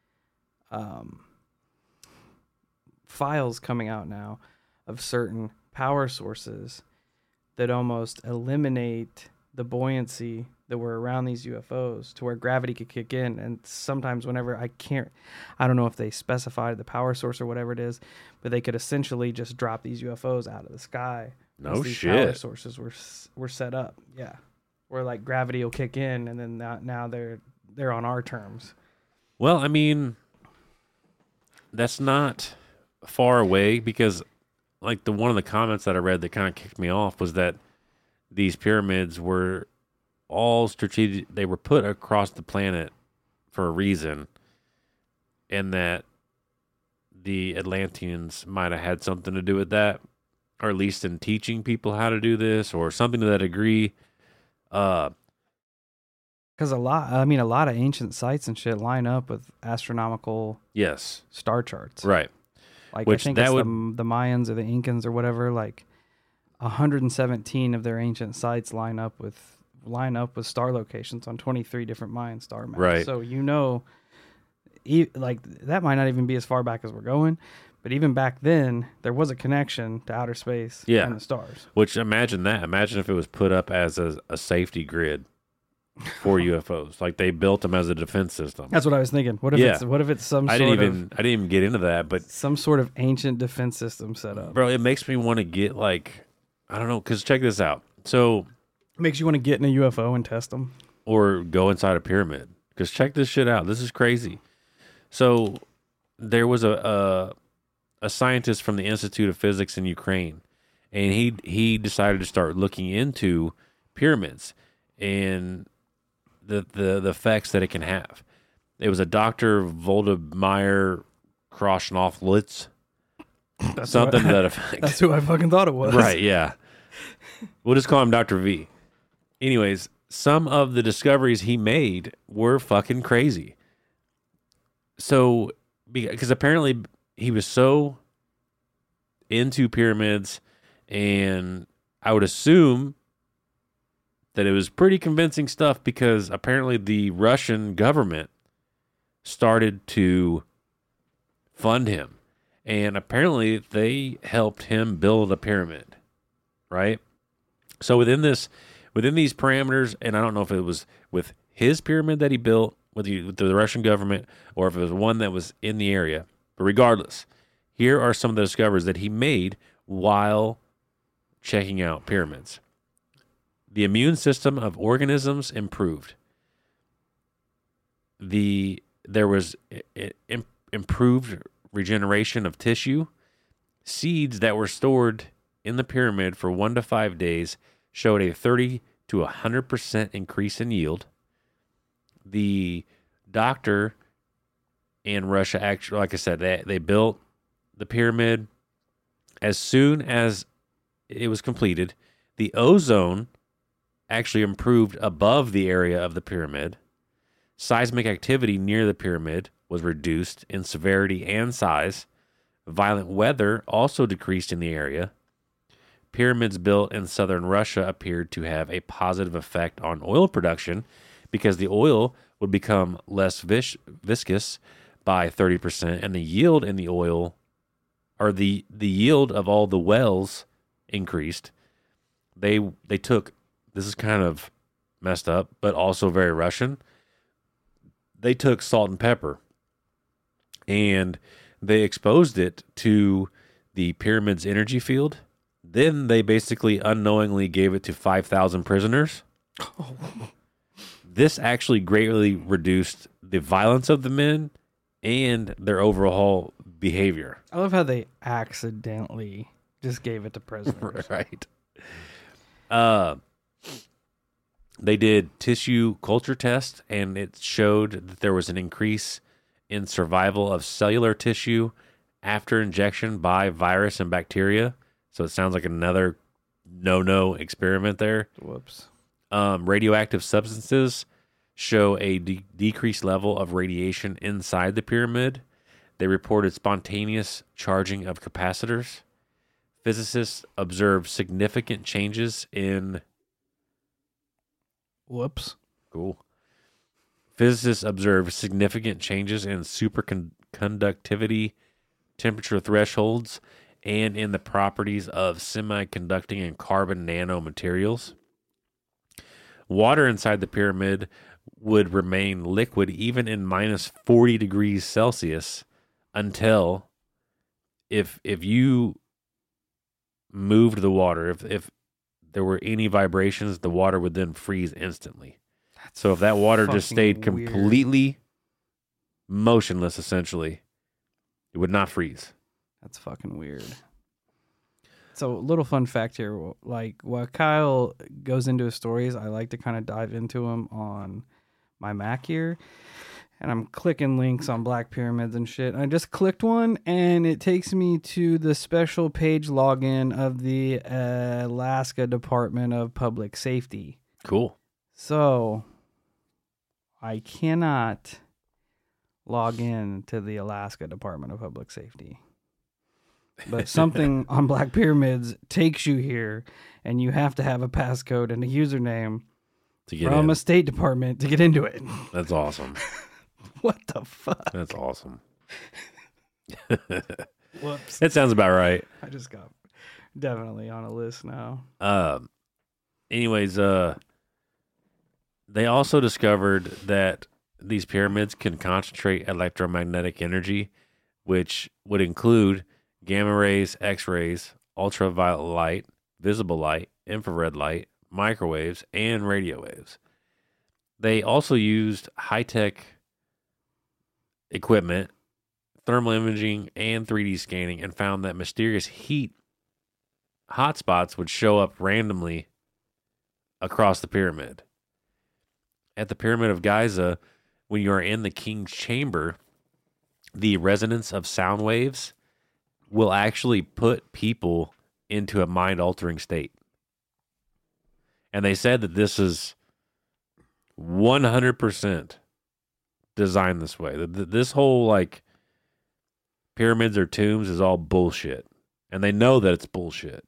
files coming out now of certain power sources that almost eliminate the buoyancy that were around these UFOs to where gravity could kick in. And sometimes whenever I don't know if they specified the power source or whatever it is, but they could essentially just drop these UFOs out of the sky. No once these power shit. sources were set up. Yeah. Where like gravity will kick in and then now they're on our terms. Well, I mean, that's not far away because, like, one of the comments that I read that kind of kicked me off was that these pyramids were all strategic. They were put across the planet for a reason, and that the Atlanteans might have had something to do with that, or at least in teaching people how to do this, or something to that degree. Because a lot of ancient sites and shit line up with astronomical Yes, star charts. right. Like Which I think that it's would- the Mayans or the Incans or whatever. Like 117 of their ancient sites line up with star locations on 23 different Mayan star maps. Right. So like that might not even be as far back as we're going, but even back then there was a connection to outer space Yeah. and the stars. Which imagine that. Imagine if it was put up as a safety grid for UFOs. Like they built them as a defense system. That's what I was thinking. What if Yeah. it's some I sort didn't even get into that, but some sort of ancient defense system set up? bro, it makes me want to get like, I don't know, because check this out. So, Makes you want to get in a UFO and test them. or go inside a pyramid. Because check this shit out. This is crazy. So there was a scientist from the Institute of Physics in Ukraine, and he decided to start looking into pyramids and the effects that it can have. It was a Dr. Voldemar Krosnoff-Litz, something to that effect. That's who I fucking thought it was. Right, yeah. We'll just call him Dr. V. Anyways, some of the discoveries he made were fucking crazy. So, because apparently he was so into pyramids, and I would assume that it was pretty convincing stuff because apparently the Russian government started to fund him. And apparently they helped him build a pyramid, right? So within these parameters, and I don't know if it was with his pyramid that he built with the Russian government or if it was one that was in the area, but regardless, here are some of the discoveries that he made while checking out pyramids. The immune system of organisms improved. There was improved regeneration of tissue. Seeds that were stored in the pyramid for 1 to 5 days showed a 30 to 100% increase in yield. The doctor in Russia, actually, like I said, they built the pyramid. As soon as it was completed, the ozone actually improved above the area of the pyramid. Seismic activity near the pyramid was reduced in severity and size. Violent weather also decreased in the area. Pyramids built in southern Russia appeared to have a positive effect on oil production because the oil would become less viscous by 30%, and the yield in the oil, or the yield of all the wells, increased. They took, this is kind of messed up, but also very Russian. They took salt and pepper and they exposed it to the pyramid's energy field. Then they basically unknowingly gave it to 5,000 prisoners. This actually greatly reduced the violence of the men and their overall behavior. I love how they accidentally just gave it to prisoners. Right. They did tissue culture tests, and it showed that there was an increase in survival of cellular tissue after injection by virus and bacteria. So it sounds like another no experiment there. Whoops. Radioactive substances show a decreased level of radiation inside the pyramid. They reported spontaneous charging of capacitors. Physicists observed significant changes in Whoops. Cool. Physicists observed significant changes in superconductivity, temperature thresholds, and in the properties of semiconducting and carbon nanomaterials. Water inside the pyramid would remain liquid even in minus 40 degrees Celsius until if you moved the water, if there were any vibrations, the water would then freeze instantly. So if that water just stayed fucking weird. completely motionless, essentially, it would not freeze. That's fucking weird. So, little fun fact here, like while Kyle goes into his stories, I like to kind of dive into them on my Mac here. And I'm clicking links on Black Pyramids and shit. I just clicked one, and it takes me to the special page login of the Alaska Department of Public Safety. Cool. So, I cannot log in to the Alaska Department of Public Safety. But something on Black Pyramids takes you here, and you have to have a passcode and a username To get from in. a State Department to get into it. That's awesome. What the fuck? That's awesome. Whoops. That sounds about right. I just got definitely on a list now. Anyways, they also discovered that these pyramids can concentrate electromagnetic energy, which would include gamma rays, X-rays, ultraviolet light, visible light, infrared light, microwaves, and radio waves. They also used high-tech equipment, thermal imaging, and 3D scanning, and found that mysterious heat hotspots would show up randomly across the pyramid. At the Pyramid of Giza, when you are in the king's chamber, the resonance of sound waves will actually put people into a mind-altering state. And they said that this is 100% designed this way. This whole, like, pyramids or tombs is all bullshit. And they know that it's bullshit.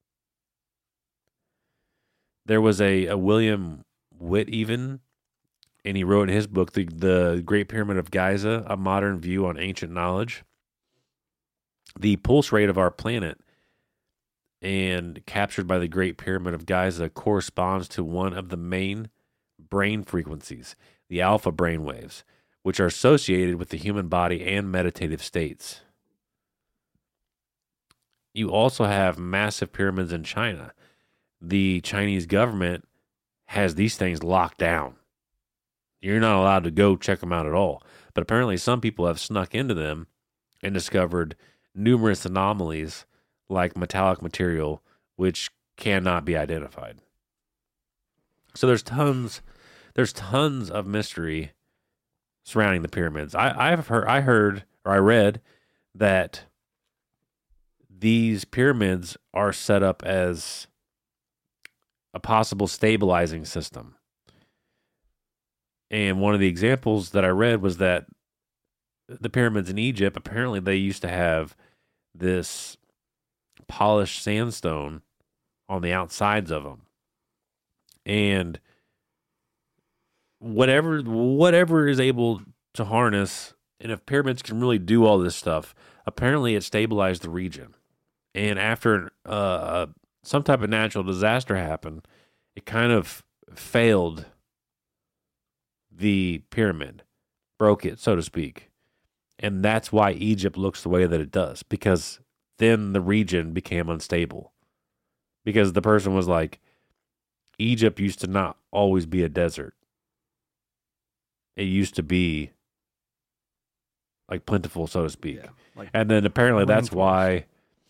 There was a William Whiteaven, and he wrote in his book, The Great Pyramid of Giza, A Modern View on Ancient Knowledge. The pulse rate of our planet and captured by the Great Pyramid of Giza corresponds to one of the main brain frequencies, the alpha brain waves, which are associated with the human body and meditative states. You also have massive pyramids in China. The Chinese government has these things locked down. You're not allowed to go check them out at all. But apparently some people have snuck into them and discovered numerous anomalies like metallic material which cannot be identified. So there's tons of mystery surrounding the pyramids. I read that these pyramids are set up as a possible stabilizing system. And one of the examples that I read was that the pyramids in Egypt, apparently they used to have this polished sandstone on the outsides of them. And whatever is able to harness, and if pyramids can really do all this stuff, apparently it stabilized the region. And after some type of natural disaster happened, it kind of failed the pyramid, broke it, so to speak. And that's why Egypt looks the way that it does, because then the region became unstable. Because the person was like, Egypt used to not always be a desert. It used to be like plentiful, so to speak. Yeah, like and then apparently that's rainforest.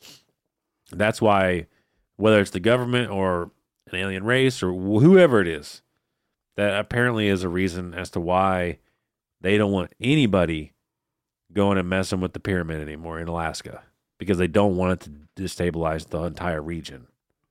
why, whether it's the government or an alien race or whoever it is, that apparently is a reason as to why they don't want anybody going and messing with the pyramid anymore in Alaska, because they don't want it to destabilize the entire region.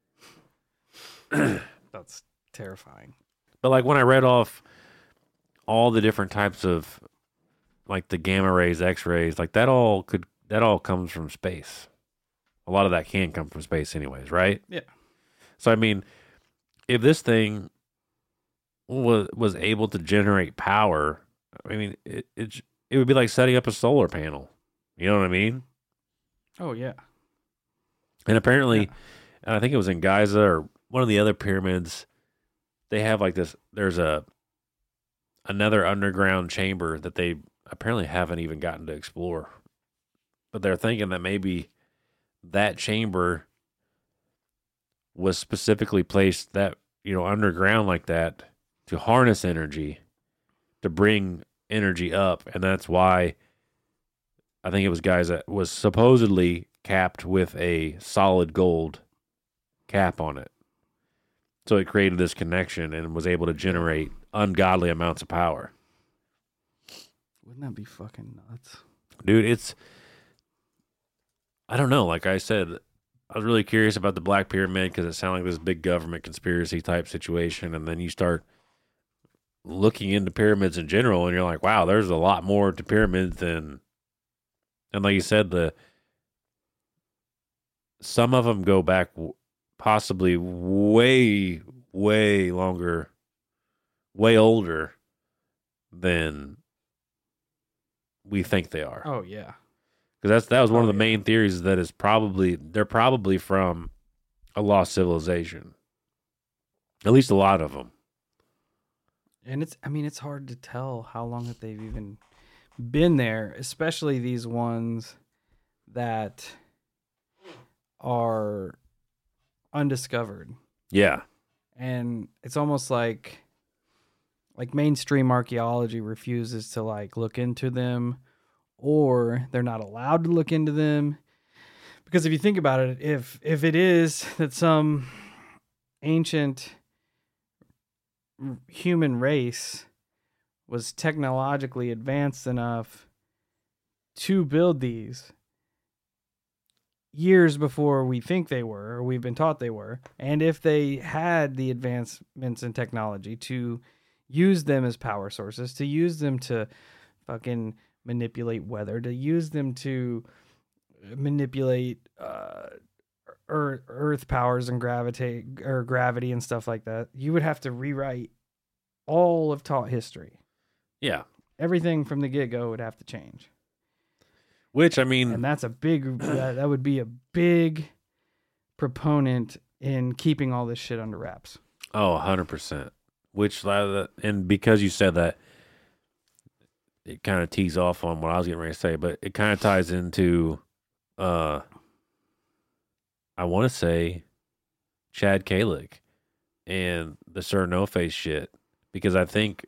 That's terrifying. But like when I read off all the different types of, like the gamma rays, X-rays, like that all comes from space. A lot of that can come from space anyways, right? Yeah. So I mean, if this thing was able to generate power, I mean, it would be like setting up a solar panel. You know what I mean? Oh yeah. And apparently, I think it was in Giza or one of the other pyramids, they have like this. There's another underground chamber that they apparently haven't even gotten to explore. But they're thinking that maybe that chamber was specifically placed that, underground like that to harness energy, to bring energy up. And that's why I think it was Giza was supposedly capped with a solid gold cap on it. So it created this connection and was able to generate ungodly amounts of power. Wouldn't that be fucking nuts? Dude, I don't know. Like I said, I was really curious about the Black Pyramid because it sounded like this big government conspiracy type situation. And then you start looking into pyramids in general and you're like, wow, there's a lot more to pyramids than, and like you said, some of them go back possibly way, way longer, way older than we think they are. Oh yeah. Because that was one of the main theories, that they're probably from a lost civilization. At least a lot of them. And it's hard to tell how long that they've even been there, especially these ones that are undiscovered. Yeah. And it's almost like mainstream archaeology refuses to look into them, or they're not allowed to look into them. Because if you think about it, if it is that some ancient human race was technologically advanced enough to build these years before we think they were, or we've been taught they were, and if they had the advancements in technology to use them as power sources, to use them to fucking manipulate weather, to use them to manipulate earth powers and gravity and stuff like that, you would have to rewrite all of taught history. Yeah. Everything from the get-go would have to change. Which, I mean, And that's a big, that would be a big proponent in keeping all this shit under wraps. oh, 100%. Which, and because you said that, it kind of tees off on what I was getting ready to say, but it kind of ties into, I want to say, Chad Kalick and the Sir No Face shit, because I think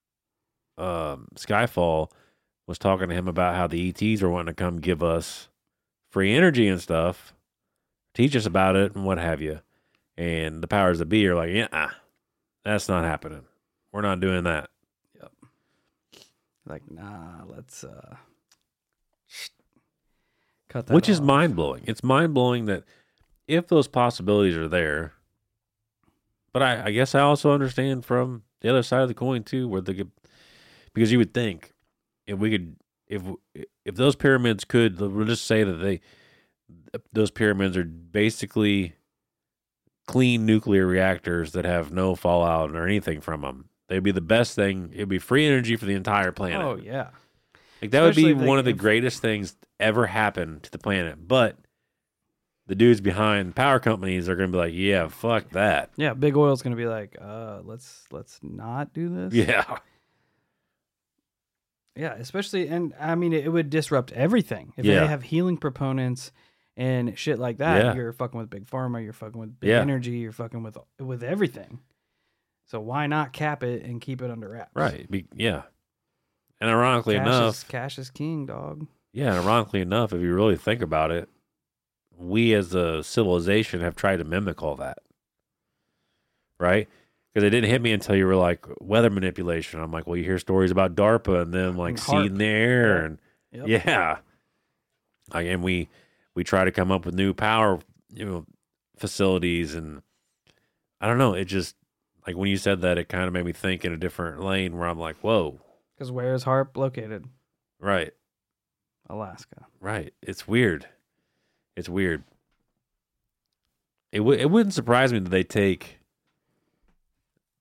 Skyfall was talking to him about how the ETs are wanting to come give us free energy and stuff, teach us about it and what have you. And the powers that be are like, yeah, that's not happening. We're not doing that. Yep. Like, nah, let's cut that Which is off. mind-blowing. It's mind-blowing that if those possibilities are there, but I guess I also understand from the other side of the coin too, because you would think if those pyramids could, we'll just say that those pyramids are basically clean nuclear reactors that have no fallout or anything from them. They'd be the best thing. It'd be free energy for the entire planet. Oh, yeah. Like that Especially would be one of the greatest things ever happen to the planet. But the dudes behind power companies are going to be like, yeah, fuck that. Yeah, Big Oil's going to be like, let's not do this. Yeah. Yeah, especially, and I mean, it would disrupt everything. If they have healing proponents and shit like that, you're fucking with Big Pharma, you're fucking with Big Energy, you're fucking with everything. So why not cap it and keep it under wraps? Right. Yeah. And ironically enough, cash is king, dog. Yeah, and ironically enough, if you really think about it, we as a civilization have tried to mimic all that. Right? Because it didn't hit me until you were like, weather manipulation. I'm like, well, you hear stories about DARPA and them like seeding the air. And yeah. And we try to come up with new power, facilities. And I don't know. It just, like when you said that, it kind of made me think in a different lane where I'm like, whoa. Because where is HARP located? Right. Alaska. Right. It's weird. It's weird. It wouldn't surprise me that they take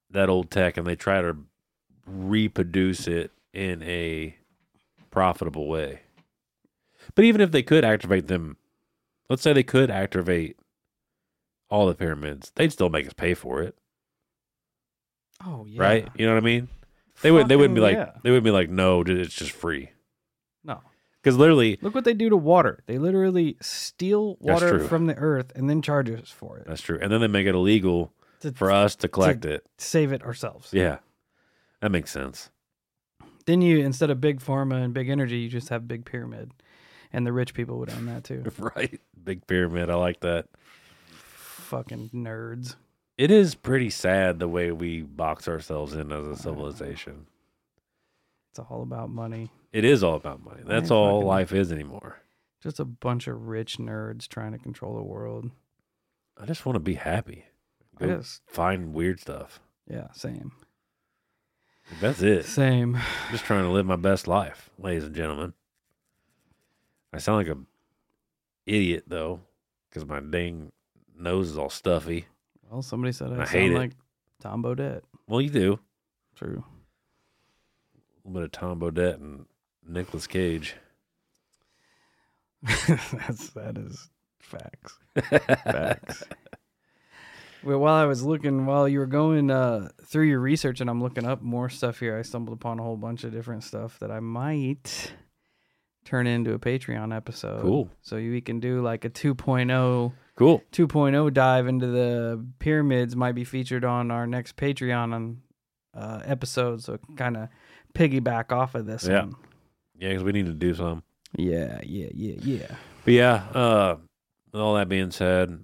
that old tech and they try to reproduce it in a profitable way. But even if they could activate them, let's say they could activate all the pyramids, they'd still make us pay for it. Oh yeah. Right? You know what I mean? They wouldn't be like yeah. they wouldn't be like, no, it's just free. No. Because literally, Look what they do to water. They literally steal That's water true. from the earth and then charge us for it that's true. And then they make it illegal to for us to collect it. save it ourselves. Yeah. That makes sense. Then you, instead of big pharma and big energy, you just have big pyramid, and the rich people would own that too. Right. Big pyramid. I like that. Fucking nerds. It is pretty sad the way we box ourselves in as a civilization. It's all about money. It is all about money. That's Man, all fucking- life is anymore. Just a bunch of rich nerds trying to control the world. I just want to be happy. I Go just, find weird stuff. yeah, same. That's it. Same. Just trying to live my best life, ladies and gentlemen. I sound like a idiot though, because my dang nose is all stuffy. Well, somebody said I I hate sound it. like Tom Bodette. Well, you do. True. A little bit of Tom Bodette and Nicolas Cage. that is facts. Facts. Well, while you were going through your research and I'm looking up more stuff here, I stumbled upon a whole bunch of different stuff that I might turn into a Patreon episode. Cool. So we can do like a 2.0 Cool. 2.0 dive into the pyramids might be featured on our next Patreon episode. So it can kind of piggyback off of this Yeah. one. Yeah, because we need to do some. Yeah. But yeah, with all that being said,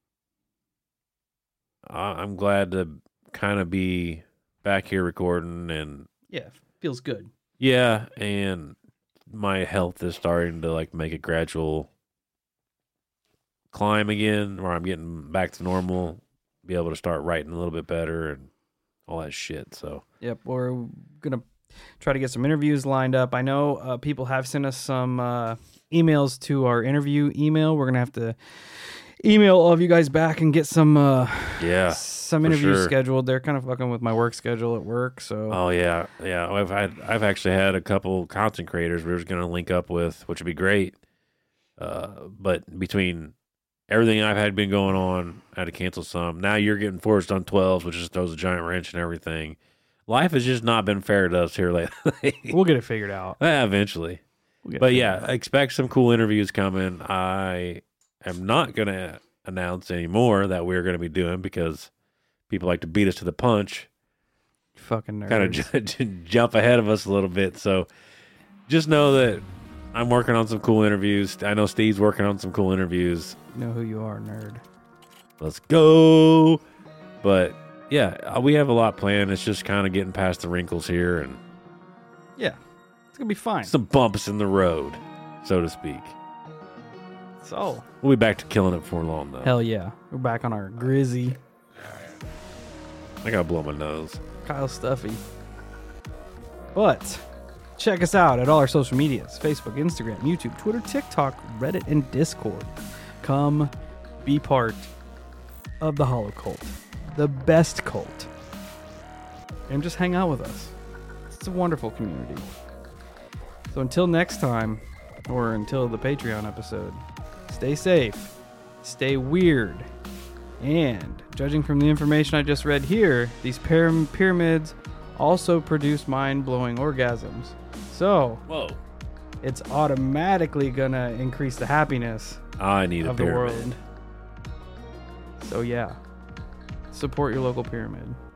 I'm glad to kind of be back here recording, and Yeah, feels good. yeah, and my health is starting to like make a gradual climb again, where I'm getting back to normal, be able to start writing a little bit better and all that shit. So Yep, we're gonna try to get some interviews lined up. I know people have sent us some emails to our interview email. We're gonna have to email all of you guys back and get some yeah. some for interviews sure. scheduled. They're kind of fucking with my work schedule at work, so Oh yeah. I've actually had a couple content creators we were going to link up with, which would be great. But between everything I've had been going on, I had to cancel some. Now you're getting forced on 12s, which just throws a giant wrench and everything. Life has just not been fair to us here lately. we'll get it figured out. Eventually. We'll get it But figured yeah, out. expect some cool interviews coming. I am not going to announce anymore that we're going to be doing, because people like to beat us to the punch, Fucking nerds. kind of jump ahead of us a little bit. So just know that I'm working on some cool interviews. I know Steve's working on some cool interviews. You know who you are, nerd. Let's go. But yeah, we have a lot planned. It's just kind of getting past the wrinkles here and Yeah, it's gonna be fine. some bumps in the road, so to speak. So We'll be back to killing it before long, though. hell yeah, we're back on our Grizzy I gotta blow my nose. Kyle Stuffy. But check us out at all our social medias: Facebook, Instagram, YouTube, Twitter, TikTok, Reddit, and Discord. Come be part of the Hollow Cult, the best cult, and just hang out with us. It's a wonderful community. So until next time, or until the Patreon episode, stay safe, stay weird, and judging from the information I just read here, these pyramids also produce mind-blowing orgasms. So Whoa. it's automatically gonna increase the happiness I need a of the pyramid. world. So yeah, support your local pyramid.